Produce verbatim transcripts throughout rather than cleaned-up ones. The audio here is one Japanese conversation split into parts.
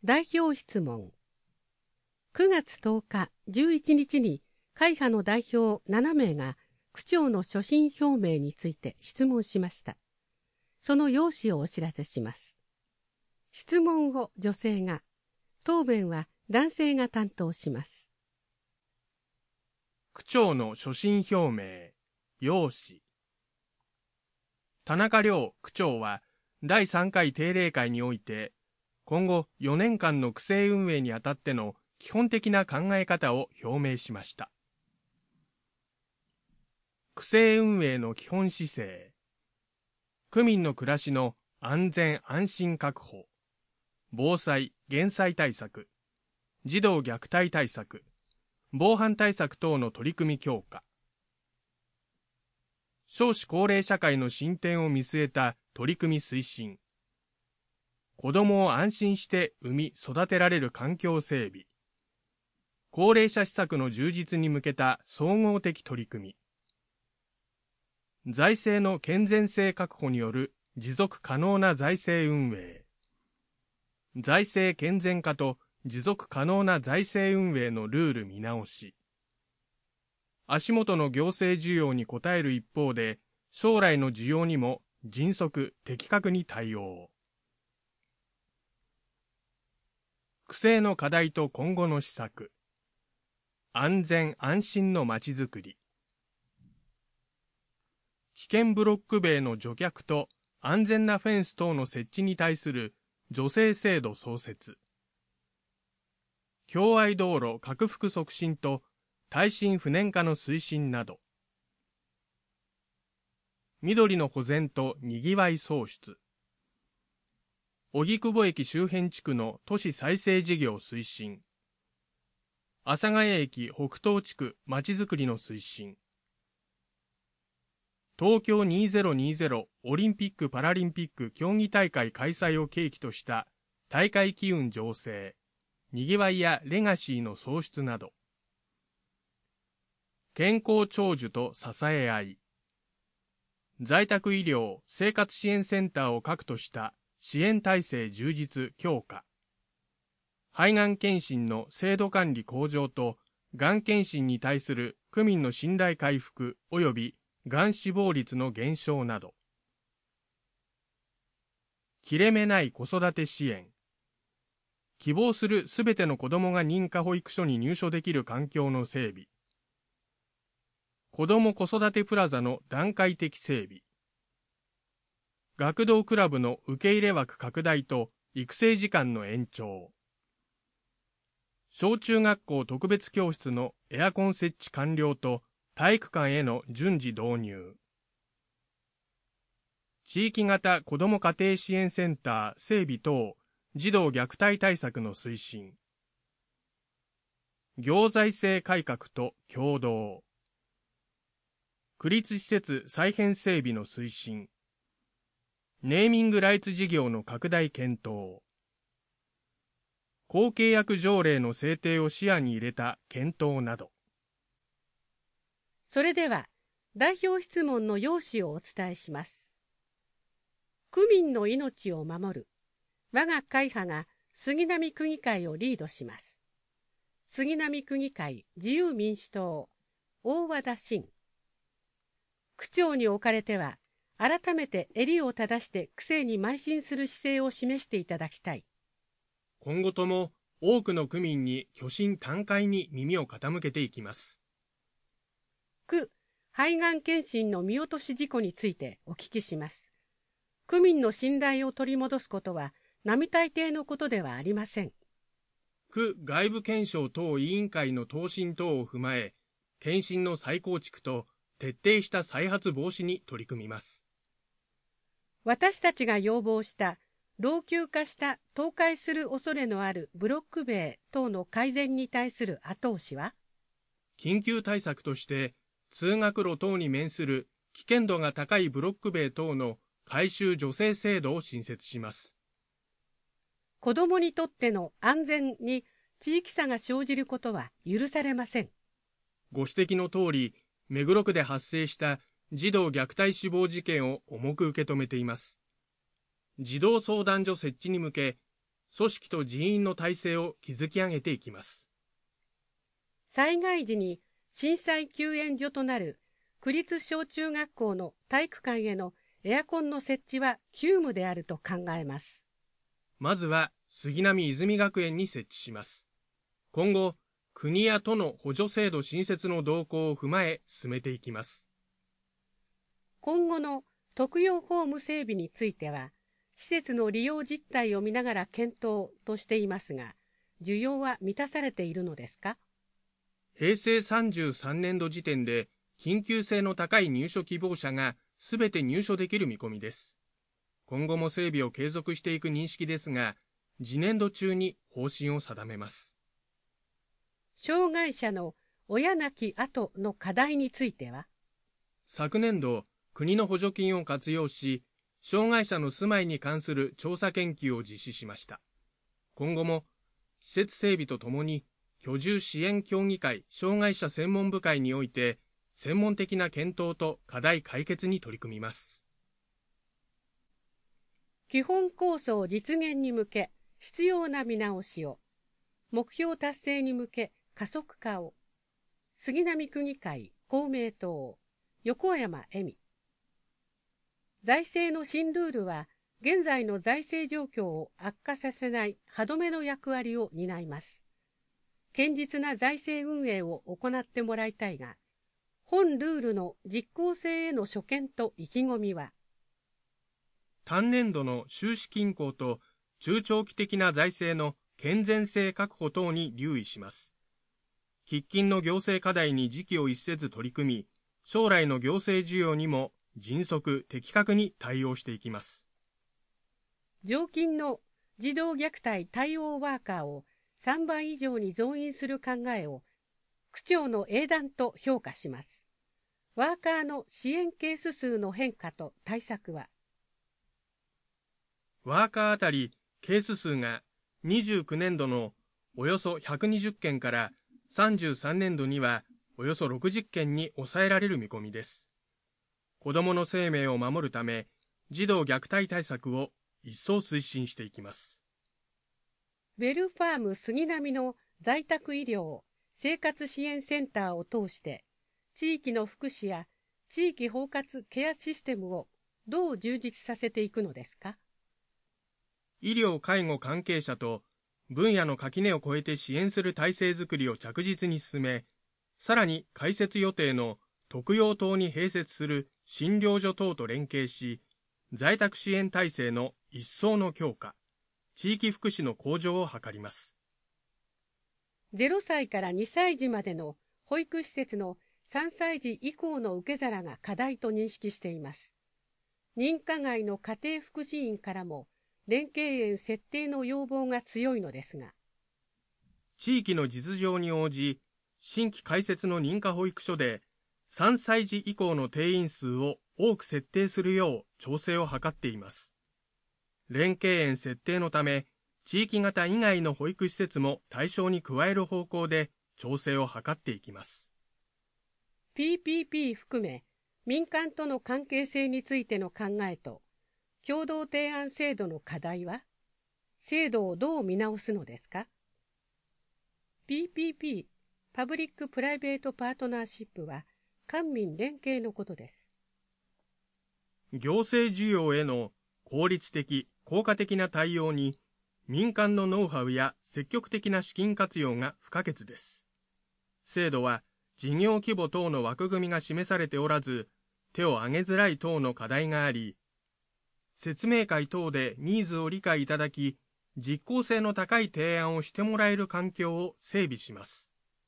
代表質問。くがつとおか、じゅういちにちに会派の代表ななめいが区長の所信表明について質問しました。その要旨をお知らせします。質問を女性が、答弁は男性が担当します。 区長の所信表明、要旨。田中良区長はだいさんかい定例会において、今後よねんかんの区政運営にあたっての基本的な考え方を表明しました。区政運営の基本姿勢。区民の暮らしの安全安心確保、防災・減災対策、児童虐待対策、防犯対策等の取り組み強化。少子高齢社会の進展を見据えた取り組み推進。子どもを安心して産み育てられる環境整備。高齢者施策の充実に向けた総合的取り組み。財政の健全性確保による持続可能な財政運営。財政健全化と持続可能な財政運営のルール見直し。足元の行政需要に応える一方で、将来の需要にも迅速・的確に対応。区政の課題と今後の施策。安全・安心のまちづくり。危険ブロック塀の除却と安全なフェンス等の設置に対する助成制度創設。共愛道路拡幅促進と耐震不燃化の推進など。緑の保全とにぎわい創出。荻窪駅周辺地区の都市再生事業推進。阿佐ヶ谷駅北東地区まちづくりの推進。東京にせんにじゅうオリンピック・パラリンピック競技大会開催を契機とした大会機運醸成、にぎわいやレガシーの創出など。健康長寿と支え合い。在宅医療・生活支援センターを核とした支援体制充実強化。肺がん検診の制度管理向上と、がん検診に対する区民の信頼回復及びがん死亡率の減少など。切れ目ない子育て支援。希望するすべての子どもが認可保育所に入所できる環境の整備。子ども子育てプラザの段階的整備。学童クラブの受け入れ枠拡大と育成時間の延長。小中学校特別教室のエアコン設置完了と体育館への順次導入。地域型子ども家庭支援センター整備等児童虐待対策の推進。行財政改革と協働。区立施設再編整備の推進。ネーミングライツ事業の拡大検討。公契約条例の制定を視野に入れた検討など。 それでは、代表質問の要旨をお伝えします。区民の命を守る。我が会派が杉並区議会をリードします。杉並区議会自由民主党、大和田伸。区長におかれては、改めて襟を正して区政に邁進する姿勢を示していただきたい。 今後とも多くの区民に虚心坦懐に耳を傾けていきます。 区肺がん検診の見落とし事故についてお聞きします。区民の信頼を取り戻すことは並大抵のことではありません。 区外部検証等委員会の答申等を踏まえ、検診の再構築と徹底した再発防止に取り組みます。 私たちが要望した老朽化した倒壊する恐れのあるブロック塀等の改善に対する後押しは、 緊急対策として通学路等に面する危険度が高いブロック塀等の改修助成制度を新設します。 子どもにとっての安全に地域差が生じることは許されません。 ご指摘の通り、目黒区で発生した児童虐待死亡事件を重く受け止めています。児童相談所設置に向け、 組織と人員の体制を築き上げていきます。 災害時に震災救援所となる区立小中学校の体育館へのエアコンの設置は急務であると考えます。 まずは杉並泉学園に設置します。今後、国や都の補助制度新設の動向を踏まえ進めていきます。 今後の特養ホーム整備については、施設の利用実態を見ながら検討としていますが、需要は満たされているのですか？ へいせいさんじゅうさんねんど時点で、緊急性の高い入所希望者がすべて入所できる見込みです。今後も整備を継続していく認識ですが、次年度中に方針を定めます。 障害者の親亡き後の課題については、 昨年度、国の補助金を活用し、障害者の住まいに関する調査研究を実施しました。今後も、施設整備とともに、居住支援協議会障害者専門部会において、専門的な検討と課題解決に取り組みます。 基本構想実現に向け、必要な見直しを、目標達成に向け、加速化を。杉並区議会公明党横山恵美。財政の新ルールは現在の財政状況を悪化させない歯止めの役割を担います。堅実な財政運営を行ってもらいたいが、本ルールの実効性への所見と意気込みは、 単年度の収支均衡と中長期的な財政の健全性確保等に留意します。喫緊の行政課題に時機を逸せず取り組み、将来の行政需要にも迅速・的確に対応していきます。 常勤の児童虐待対応ワーカーをさんばい以上に増員する考えを区長の英断と評価します。ワーカーの支援ケース数の変化と対策は、 ワーカーあたりケース数がにじゅうきゅうねんどのおよそひゃくにじゅっけんからさんじゅうさんねんどにはおよそろくじゅっけんに抑えられる見込みです。子どもの生命を守るため、児童虐待対策を一層推進していきます。 ウェルファーム杉並の在宅医療生活支援センターを通して、地域の福祉や地域包括ケアシステムをどう充実させていくのですか？ 医療・介護関係者と分野の垣根を越えて支援する体制づくりを着実に進め、さらに開設予定の特養棟に併設する診療所等と連携し、在宅支援体制の一層の強化、地域福祉の向上を図ります。 ゼロさいからにさい児までの保育施設のさんさい児以降の受け皿が課題と認識しています。認可外の家庭福祉院からも連携園設定の要望が強いのですが、 地域の実情に応じ、新規開設の認可保育所でさんさい児以降の定員数を多く設定するよう調整を図っています。連携園設定のため、地域型以外の保育施設も対象に加える方向で調整を図っていきます。 ピーピーピー 含め民間との関係性についての考えと、共同提案制度の課題は、制度をどう見直すのですか？ ピーピーピー、パブリックプライベートパートナーシップは、官民連携のことです。 行政需要への効率的・効果的な対応に、民間のノウハウや積極的な資金活用が不可欠です。制度は事業規模等の枠組みが示されておらず、手を挙げづらい等の課題があり、説明会等でニーズを理解いただき、実効性の高い提案をしてもらえる環境を整備します。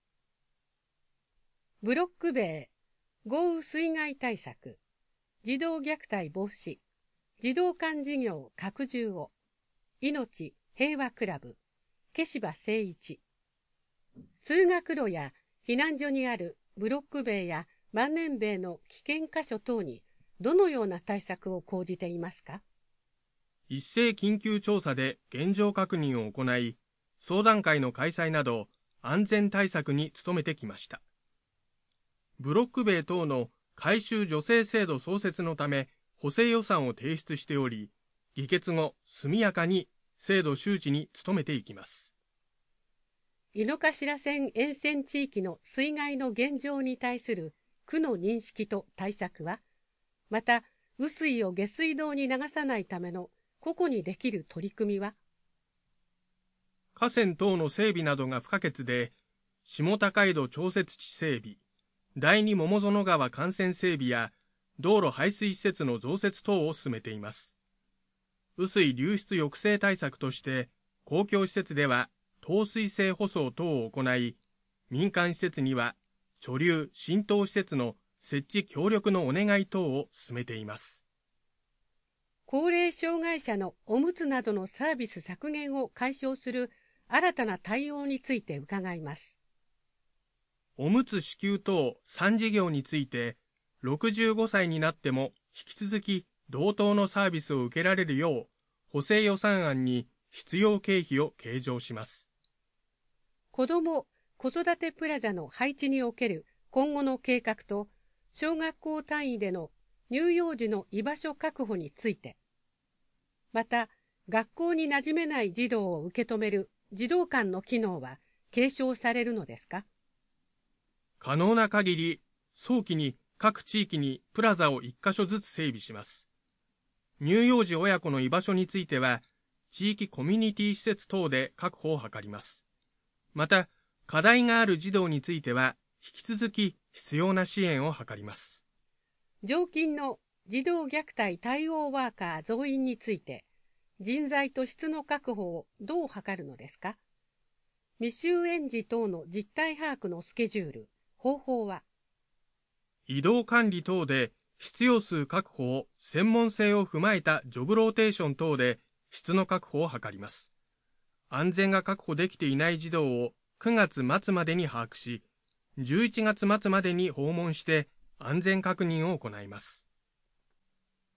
ブロック塀、豪雨水害対策、児童虐待防止、児童館事業拡充を、命平和クラブ、毛柴誠一。通学路や避難所にあるブロック塀や万年塀の危険箇所等にどのような対策を講じていますか？ 一斉緊急調査で現状確認を行い、相談会の開催など安全対策に努めてきました。ブロック塀等の改修助成制度創設のため補正予算を提出しており、議決後速やかに制度周知に努めていきます。 井の頭線沿線地域の水害の現状に対する区の認識と対策は、また雨水を下水道に流さないための個々にできる取り組みは、 河川等の整備などが不可欠で、下高井戸調節池整備、第二桃園川幹線整備や道路排水施設の増設等を進めています。雨水流出抑制対策として、公共施設では透水性舗装等を行い、民間施設には貯留・浸透施設の設置協力のお願い等を進めています。 高齢障害者のおむつなどのサービス削減を解消する新たな対応について伺います。 おむつ支給等さん事業について、ろくじゅうごさいになっても引き続き同等のサービスを受けられるよう、補正予算案に必要経費を計上します。 子ども・子育てプラザの配置における今後の計画と、小学校単位での乳幼児の居場所確保について、また学校に馴染めない児童を受け止める児童館の機能は継承されるのですか？ 可能な限り早期に各地域にプラザをいっかしょずつ整備します。乳幼児親子の居場所については、地域コミュニティ施設等で確保を図ります。また、課題がある児童については、引き続き必要な支援を図ります。 常勤の児童虐待対応ワーカー増員について、人材と質の確保をどう図るのですか？未就園児等の実態把握のスケジュール、方法は？ 移動管理等で必要数確保を専門性を踏まえたジョブローテーション等で質の確保を図ります。安全が確保できていない児童をくがつ末までに把握し、じゅういちがつ末までに訪問して安全確認を行います。